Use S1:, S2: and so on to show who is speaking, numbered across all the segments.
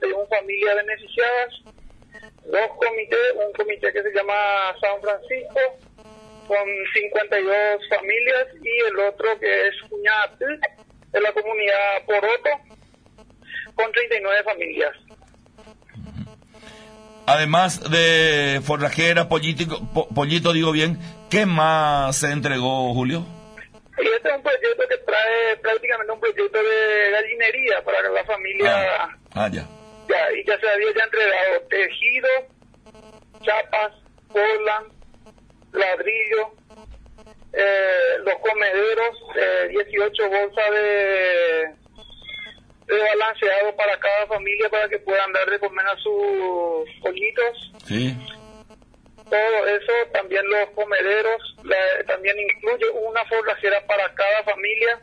S1: 91 familias beneficiadas, dos comités, un comité que se llama San Francisco, con 52 familias, y el otro que es Cuñatí, de la comunidad Poroto, con 39 familias.
S2: Además de forrajera, pollito, digo bien, ¿qué más se entregó, Julio?
S1: Y este es un proyecto que trae prácticamente un proyecto de gallinería para la familia.
S2: Ya.
S1: Y ya se había entregado tejido, chapas, cola, ladrillo, los comederos, 18 bolsas de balanceado para cada familia para que puedan dar de comer a sus pollitos.
S2: Sí.
S1: Todo eso, también los comederos, también incluye una forrajera para cada familia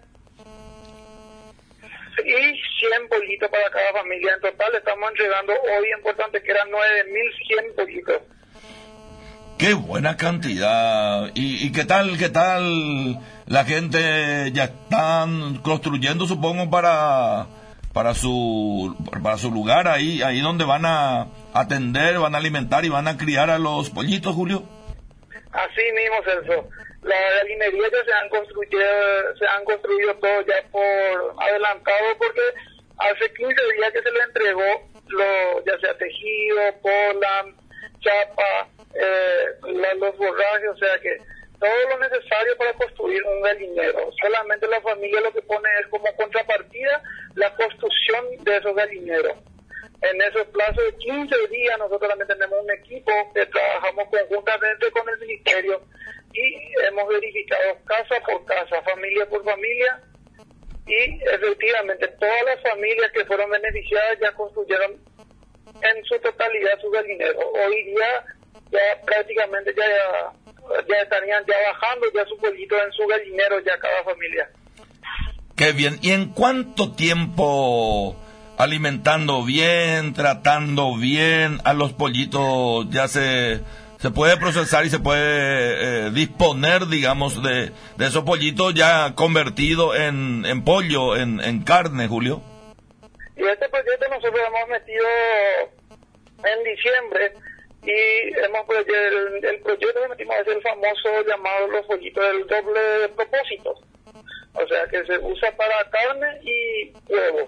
S1: y 100 pollitos para cada familia. En total estamos entregando hoy en Puerto Antequera 9.100 pollitos.
S2: ¡Qué buena cantidad! ¿Y qué tal la gente ya están construyendo, supongo, para su lugar ahí donde van a atender, van a alimentar y van a criar a los pollitos, Julio?
S1: Así mismo, Celso. La gallinería ya se han construido todo ya por adelantado, porque hace 15 días que se le entregó ya sea tejido, cola, chapa, los forrajes, o sea que todo lo necesario para construir un gallinero. Solamente la familia lo que pone es como contrapartida la construcción de esos gallineros. En esos plazos de 15 días nosotros también tenemos un equipo que trabajamos conjuntamente con el ministerio y hemos verificado casa por casa, familia por familia, y efectivamente todas las familias que fueron beneficiadas ya construyeron en su totalidad su gallinero. Hoy día ya prácticamente ya estarían ya bajando ya su pollito en su gallinero ya cada familia.
S2: Qué bien. ¿Y en cuánto tiempo, alimentando bien, tratando bien a los pollitos, ya se puede procesar y se puede disponer, digamos, de esos pollitos ya convertidos en pollo, en carne, Julio?
S1: Y este proyecto nosotros hemos metido en diciembre, y el proyecto que metimos es el famoso llamado los pollitos del doble propósito, o sea que se usa para carne y huevos.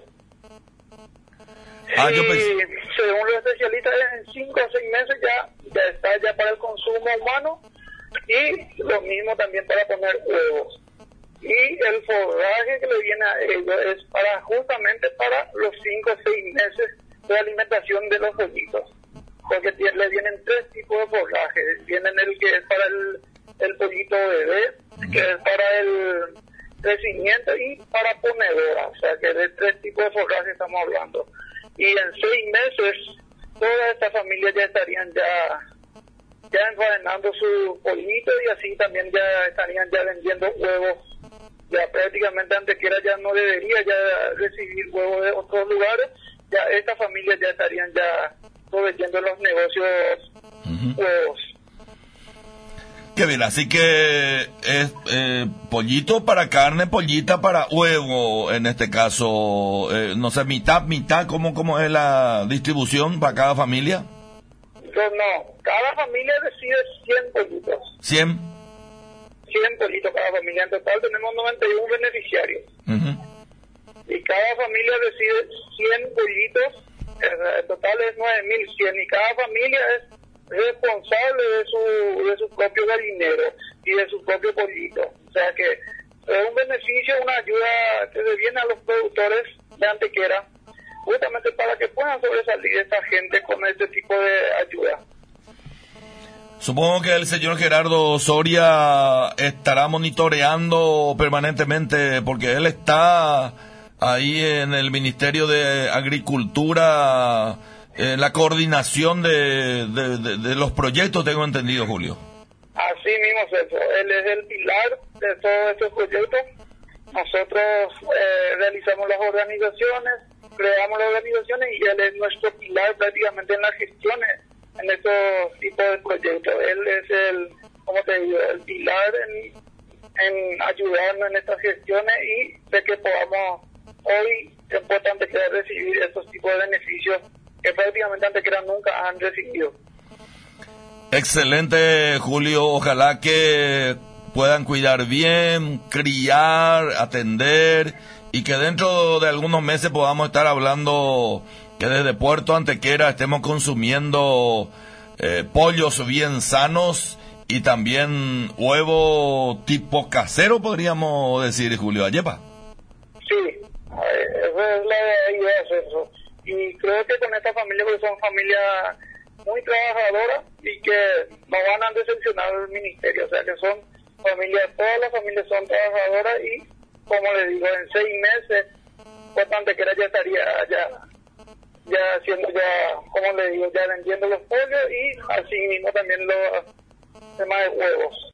S1: Según los especialistas, en 5 o 6 meses ya está ya para el consumo humano, y lo mismo también para poner huevos. Y el forraje que le viene a ellos es justamente para los 5 o 6 meses de alimentación de los pollitos, porque le vienen 3 tipos de forraje. Vienen el que es para el pollito bebé, que es para el crecimiento y para ponedora, o sea que de 3 tipos de forraje estamos hablando. Y en 6 meses todas estas familias ya estarían ya enfadenando su pollito, y así también ya estarían ya vendiendo huevos. Ya prácticamente Antequera ya no debería ya recibir huevos de otros lugares, ya estas familias ya estarían ya proveyendo los negocios huevos.
S2: Qué bien, así que es pollito para carne, pollita para huevo, en este caso, no sé, mitad, ¿cómo es la distribución para cada familia?
S1: No, cada familia decide 100 pollitos.
S2: 100
S1: pollitos cada familia. En total tenemos 91 beneficiarios. Y cada familia decide 100 pollitos, en total es 9.100, y cada familia es responsable de su propio gallinero y de su propio pollito. O sea que es un beneficio, una ayuda que se viene a los productores de Antequera, justamente para que puedan sobresalir esta gente con este tipo de ayuda.
S2: Supongo que el señor Gerardo Soria estará monitoreando permanentemente, porque él está ahí en el Ministerio de Agricultura, la coordinación de los proyectos, tengo entendido, Julio.
S1: Así mismo, Celso. Él es el pilar de todos estos proyectos. Nosotros realizamos las organizaciones, creamos las organizaciones, y él es nuestro pilar prácticamente en las gestiones en estos tipos de proyectos. Él es el pilar en ayudarnos en estas gestiones, y de que podamos hoy, es importante que recibir estos tipos de beneficios que prácticamente Antequera nunca han recibido.
S2: Excelente, Julio. Ojalá que puedan cuidar bien, criar, atender y que dentro de algunos meses podamos estar hablando que desde Puerto Antequera estemos consumiendo pollos bien sanos y también huevo tipo casero, podríamos decir, Julio Allepa.
S1: Sí, esa es la idea, eso. Y creo que con esta familia, porque son familias muy trabajadoras y que no van a decepcionar al ministerio, o sea que son familias, todas las familias son trabajadoras y, como les digo, en 6 meses, Puerto Antequera ya estaría ya haciendo como le digo, ya vendiendo los pollos y así mismo también los demás huevos.